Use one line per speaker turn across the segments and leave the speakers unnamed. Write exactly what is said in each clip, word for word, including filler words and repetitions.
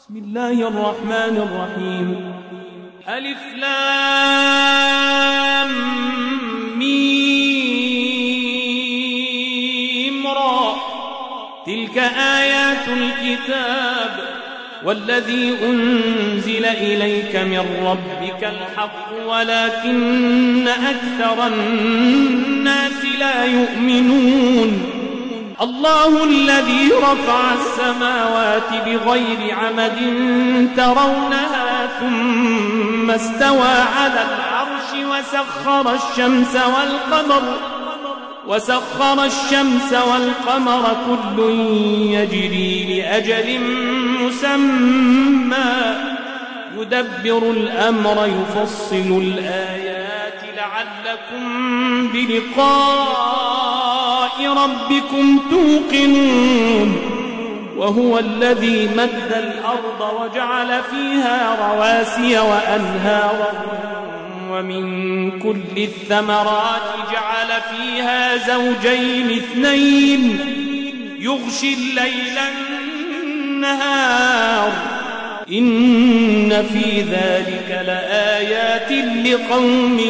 بسم الله الرحمن الرحيم. ألف لام ميم را، تلك آيات الكتاب والذي أنزل إليك من ربك الحق ولكن أكثر الناس لا يؤمنون. الله الذي رفع السماوات بغير عمد ترونها ثم استوى على العرش وسخر الشمس والقمر وسخر الشمس والقمر كل يجري لأجل مسمى يدبر الأمر يفصل الآيات لعلكم بلقاء ربكم توقنون. وهو الذي مد الأرض وجعل فيها رواسي وأنهارا ومن كل الثمرات جعل فيها زوجين اثنين يغشي الليل النهار إن في ذلك لآيات لقوم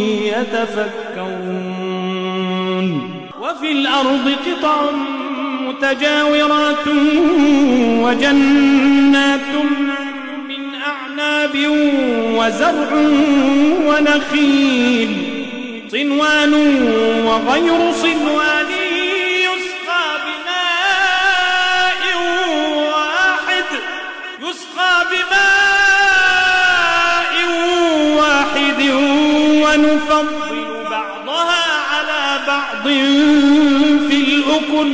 يتفكرون. وفي الأرض قطع متجاورات وجنات من أعناب وزرع ونخيل صنوان وغير صنوان يسقى بماء واحد يسقى بماء واحد ونفضل بعضها على بعض في الأكل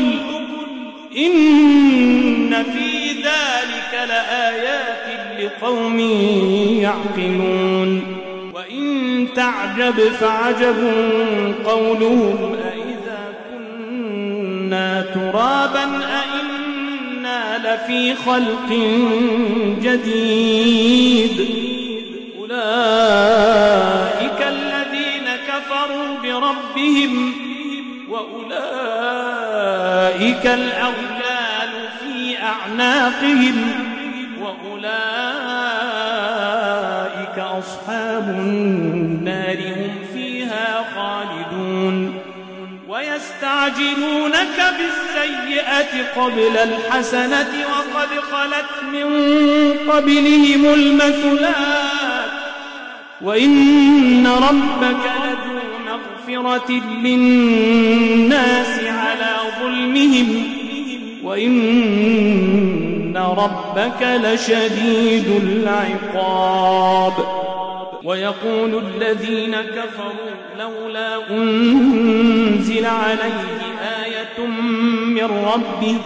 إن في ذلك لآيات لقوم يعقلون. وإن تعجب فعجب قولهم أإذا كنا ترابا أإنا لفي خلق جديد أولئك الذين كفروا بربهم وأولئك الأغلال في أعناقهم وأولئك أصحاب النار هم فيها خالدون. ويستعجلونك بالسيئة قبل الحسنة وقد خلت من قبلهم المثلات وإن ربك لذو مغفرة للناس على ظلمهم وإن ربك لشديد العقاب. ويقول الذين كفروا لولا أنزل عليه آية من ربه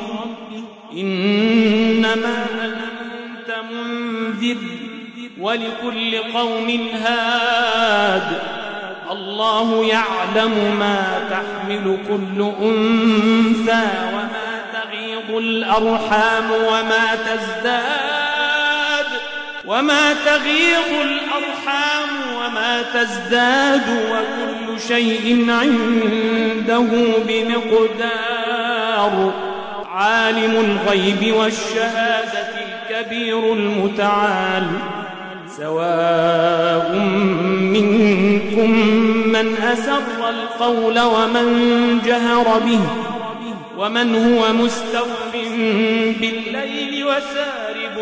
إنما أنت منذر ولكل قوم هاد الله يعلم ما تحمل كل أنثى وما تغيض الأرحام وما تزداد وما تغيض الأرحام وما تزداد وكل شيء عنده بمقدار. عالم الغيب والشهادة الكبير المتعال سواء منكم من أسر القول ومن جهر به ومن هو مستخف بالليل وسارب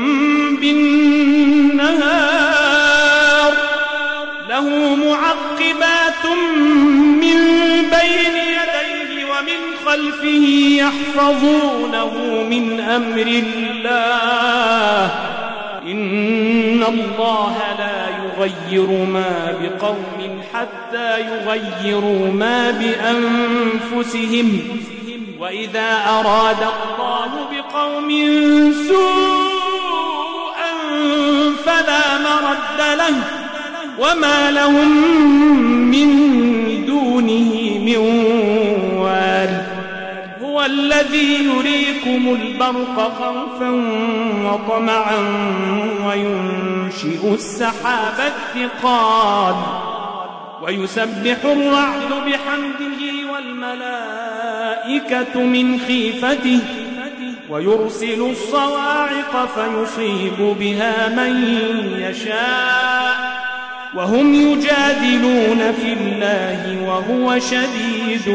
بالنهار له معقبات من بين يديه ومن خلفه يحفظونه من أمر الله إن الله لا يغير ما بقوم حتى يغيروا ما بأنفسهم وإذا أراد الله بقوم سوءا فلا مرد له وما لهم من دونه من وال. هو الذي يريكم البرق خوفا وطمعا وينشئ السحاب الثقال ويسبح الرعد بحمده والملائكة من خيفته ويرسل الصواعق فيصيب بها من يشاء وهم يجادلون في الله وهو شديد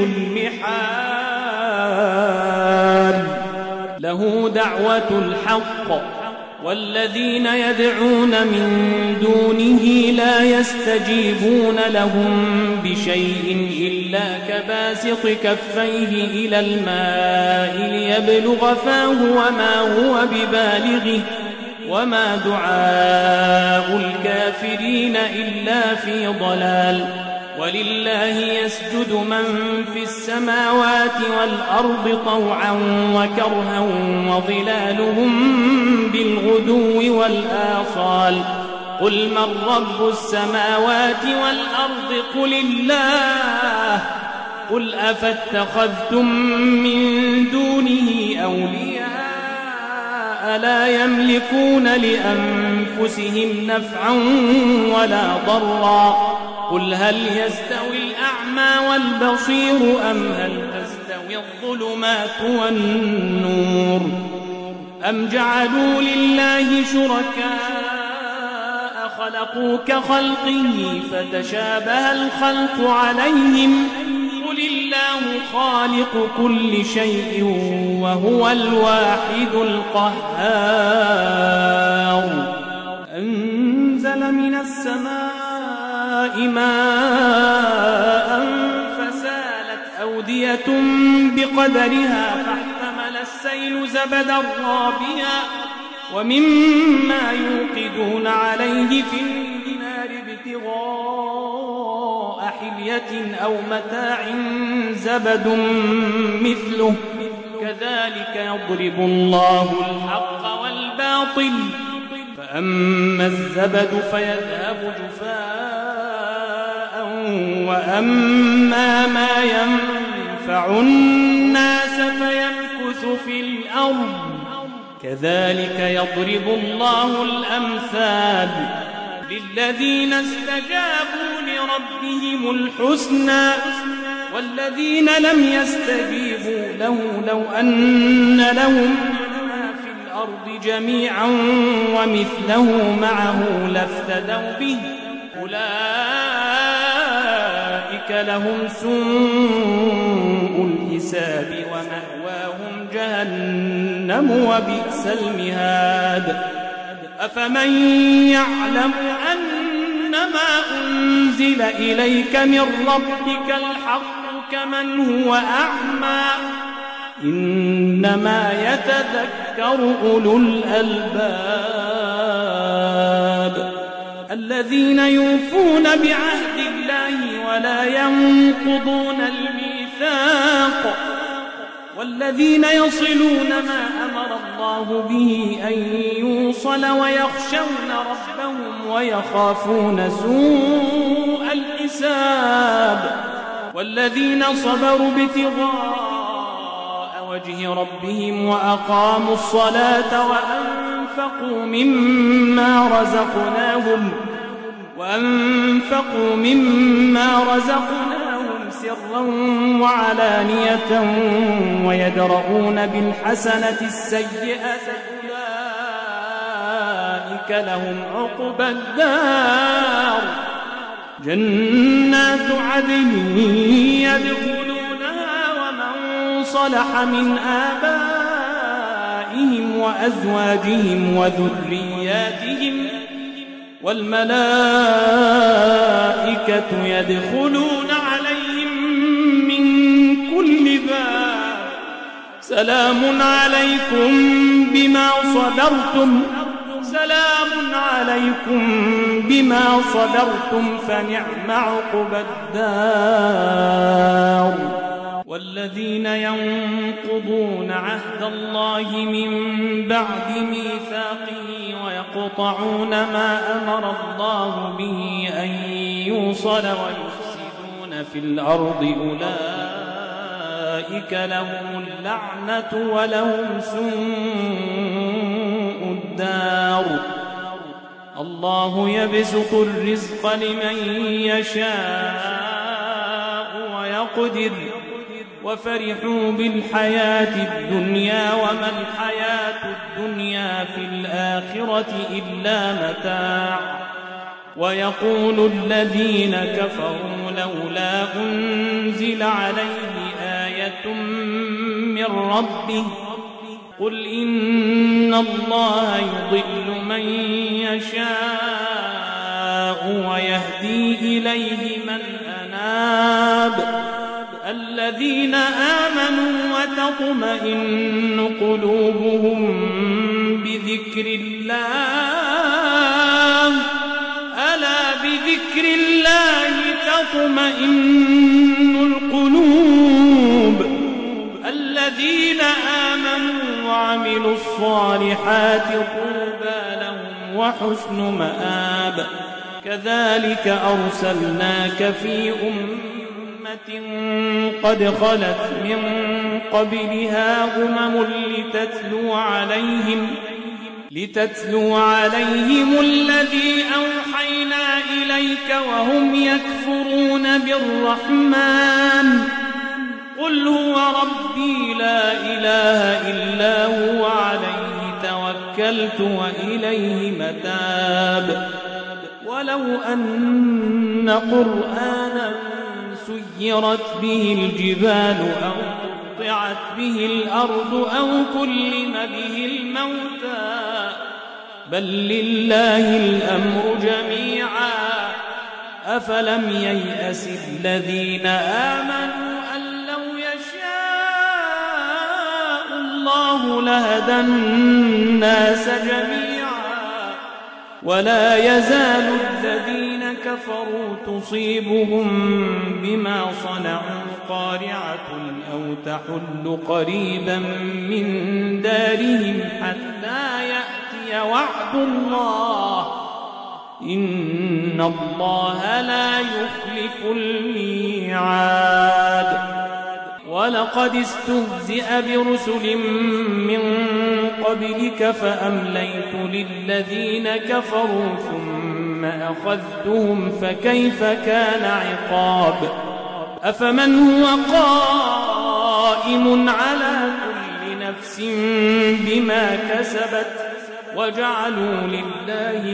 المحال له دعوة الحق والذين يدعون من دونه لا يستجيبون لهم بشيء إلا كباسط كفيه إلى الماء ليبلغ فاه وما هو ببالغه وما دعاء الكافرين إلا في ضلال ولله يسجد من في السماوات والأرض طوعا وكرها وظلالهم بالغدو والآصال قل من رب السماوات والأرض قل الله قل أفاتخذتم من دونه أولياء لا يملكون لأنفسهم نفعا ولا ضرا قل هل يستوي الأعمى والبصير أم هل تستوي الظلمات والنور أم جعلوا لله شركاء خلقوا كخلقه فتشابه الخلق عليهم قل الله خالق كل شيء وهو الواحد القهار أنزل من السماء ماء فسالت أودية بقدرها فاحتمل السيل زبدا رابيا ومما يوقدون عليه في النار ابتغاء حلية أو متاع زبد مثله كذلك يضرب الله الحق والباطل فأما الزبد فيذهب جفاء وأما ما ينفع الناس فيمكث في الأرض كذلك يضرب الله الأمثال للذين استجابوا لربهم الحسنى والذين لم يستجيبوا له لو أن لهم ما في الأرض جميعا ومثله معه لافتدوا به أولئك لهم سوء الحساب ومأواهم جهنم وبئس المهاد أفمن يعلم أنما أنزل إليك من ربك الحق كمن هو أعمى إنما يتذكر أولو الألباب الذين يوفون بعهد الله ولا ينقضون الميثاق والذين يصلون ما أمر الله به أن يوصل ويخشون ربهم ويخافون سوء الحساب والذين صبروا ابتغاء وجه ربهم وأقاموا الصلاة وأنفقوا مما رزقناهم وأنفقوا مما رزقناهم سرا وعلانية ويدرؤون بالحسنة السيئة أولئك لهم عقبى الدار جنات عدن يدخلونها ومن صلح من آبائهم وأزواجهم وذرياتهم والملائكة يدخلون عليهم من كل باب سلام عليكم بما صبرتم سلام عليكم بما صبرتم فنعم عقبى الدار والذين ينقضون عهد الله من بعد ميثاقه ويقطعون ما أمر الله به أن يوصل ويفسدون في الأرض أولئك لهم اللعنة ولهم سوء الدار الله يبسط الرزق لمن يشاء ويقدر وفرحوا بالحياة الدنيا وما الحياة الدنيا في الآخرة إلا متاع ويقول الذين كفروا لولا أنزل عليه آية من ربه قل إن الله يضل من يشاء ويهدي إليه من أناب الذين آمنوا وتطمئن قلوبهم بذكر الله ألا بذكر الله تطمئن القلوب الذين آمنوا وعملوا الصالحات طوبى لهم وحسن مآب كذلك أرسلناك في أمة قد خلت من قبلها أمم لتتلو عليهم لتتلو عليهم الذي أوحينا إليك وهم يكفرون بالرحمن قل هو ربي لا إله إلا هو عليه توكلت وإليه متاب ولو أن قرآنا سيرت به الجبال أو قطعت به الأرض أو كلم به الموتى بل لله الأمر جميعا أفلم ييأس الذين آمنوا أن لو يشاء الله لهدى الناس جميعا ولا يزال الذين كفروا تصيبهم بما صنعوا قارعة أو تحل قريبا من دارهم حتى يأتي وعد الله إن الله لا يخلف الميعاد ولقد استهزئ برسل من قبلك فأمليت للذين كفروا ثم أخذتهم فكيف كان عقاب أفمن هو قائم على كل نفس بما كسبت وجعلوا لله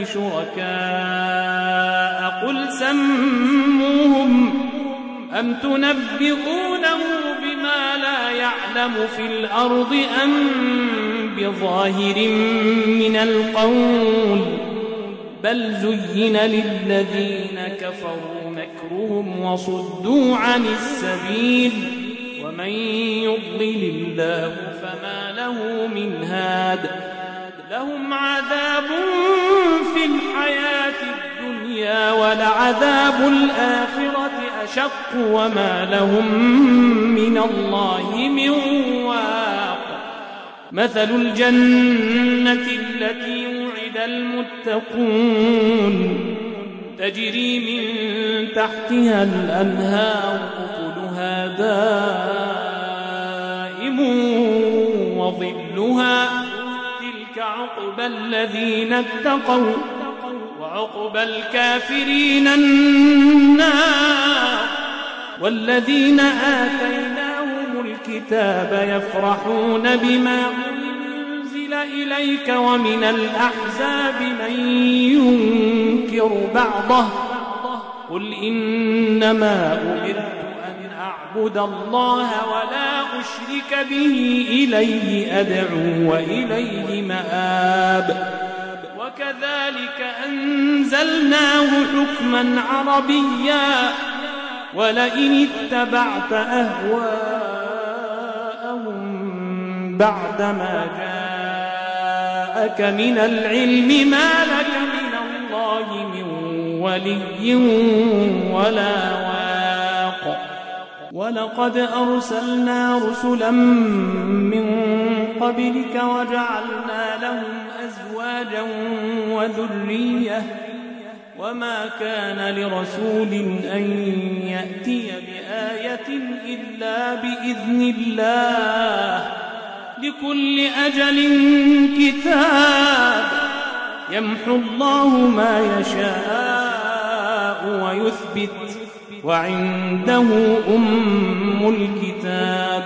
شركاء قل سموهم أم تنبئونه بما لا يعلم في الأرض أم بظاهر من القول بل زين للذين كفروا مكرهم وصدوا عن السبيل ومن يضلل الله فما له من هاد لهم عذاب في الحياة الدنيا ولعذاب الآخرة أشق وما لهم من الله من واق مثل الجنة التي وعد المتقون تجري من تحتها الأنهار أكلها دائم وظلها تلك عقبى الذين اتقوا وعقبى الكافرين النار والذين آتيناهم الكتاب يفرحون بما أنزل إليك ومن الأحزاب من ينكر بعضه قل إنما أمرت أن أعبد الله ولا أشرك به إليه أدعو وإليه مآب وكذلك أنزلناه حكما عربيا ولئن اتبعت أهواءهم بعدما جاءك من العلم ما لك من الله من ولي ولا واق ولقد أرسلنا رسلا من قبلك وجعلنا لهم أزواجا وذرية وما كان لرسول أن يأتي بآية إلا بإذن الله لكل أجل كتاب يمحو الله ما يشاء ويثبت وعنده أم الكتاب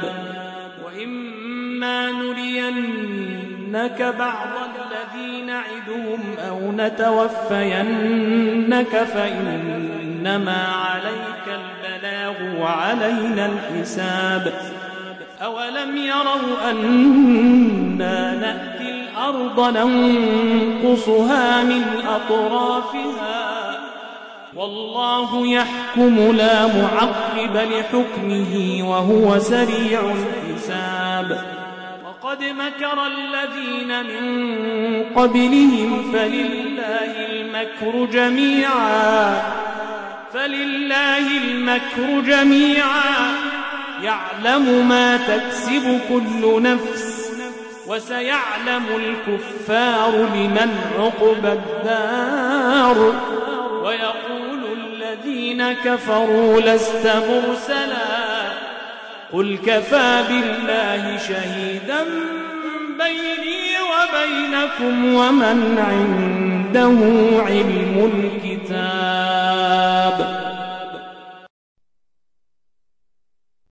وإما نرينك بعض الذي نعدهم أو نتوفينك فإنما عليك البلاغ وعلينا الحساب أولم يروا أنا نأتي الأرض ننقصها من أطرافها والله يحكم لا معقب لحكمه وهو سريع الحساب وقد مكر الذين من قبلهم فلله المكر جميعا فلله المكر جميعا يعلم ما تكسب كل نفس وسيعلم الكفار لمن عقبى الدار ويقول الذين كفروا لست مرسلا قل كفى بالله شهيدا بيني وبينكم ومن عنده علم الكتاب